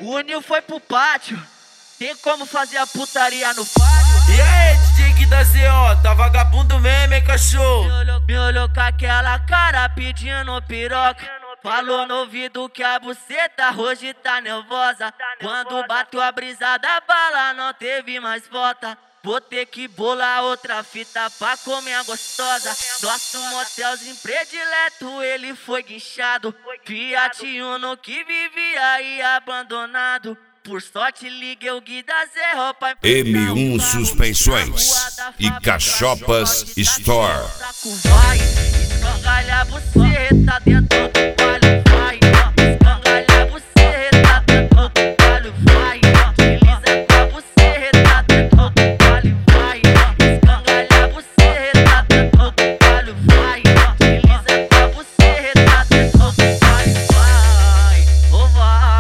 O Nil foi pro pátio, tem como fazer a putaria no pátio? E aí, DJ da ZO, tá vagabundo mesmo, hein, cachorro? Me olhou com aquela cara pedindo piroca. Falou no ouvido que a buceta hoje tá nervosa. Quando bateu a brisa da bala não teve mais volta. Vou ter que bolar outra fita pra comer a gostosa. Nosso motelzinho predileto, ele foi guinchado. Fiat Uno que vivia aí abandonado. Por sorte liguei o Gui da Zero pra M1 Suspensões e Cachopas Store. Vai, escangalha a buceta dentro do palho, vai. Escangalha a buceta dentro do palho, vai. Desliza com a buceta dentro do palho, vai. Escangalha a buceta dentro do palho, vai. Desliza com a buceta dentro do palho, vai. Oh,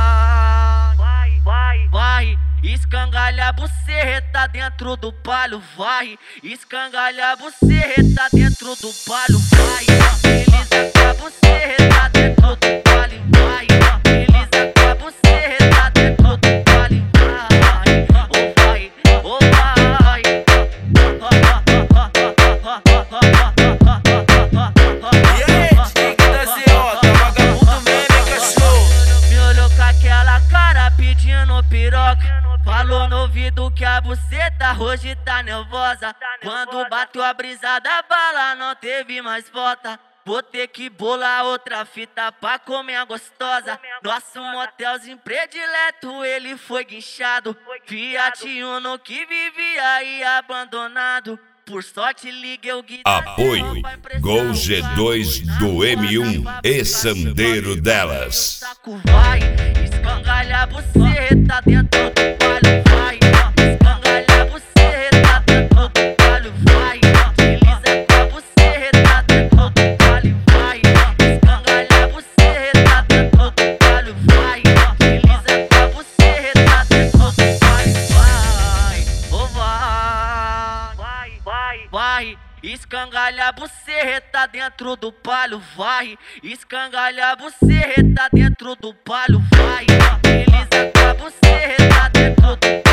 vai. Escangalha a buceta dentro do palho, vai. Escangalha a buceta dentro do palho, vai. Desliza com a buceta dentro do palho, vai. Desliza com a buceta dentro do palho, vai. Oh, vai, oh, vai. E aí, DJ da ZO, tá vagabundo mesmo, hein, cachorro? Me olhou com aquela cara pedindo piroca. Falou no ouvido que a buceta hoje tá nervosa. Quando bateu a brisa da bala não teve mais volta. Vou ter que bolar outra fita pra comer a gostosa. Nosso motelzinho predileto, ele foi guinchado. Fiat Uno que vivia aí abandonado. Por sorte liguei o Gui. Apoio Gol G2 do M1 e Sandeiro delas. Vai, escangalha a buceta dentro do palho, vai. Escangalha a buceta dentro do palho, vai. Desliza com a buceta dentro do palho, vai. Escangalha a buceta dentro do palho, vai. Desliza com a buceta dentro do palho, vai. Oh, vai. Escangalha a buceta dentro do palho, vai. Escangalha a buceta dentro do palho, vai. Desliza com a buceta dentro do palho.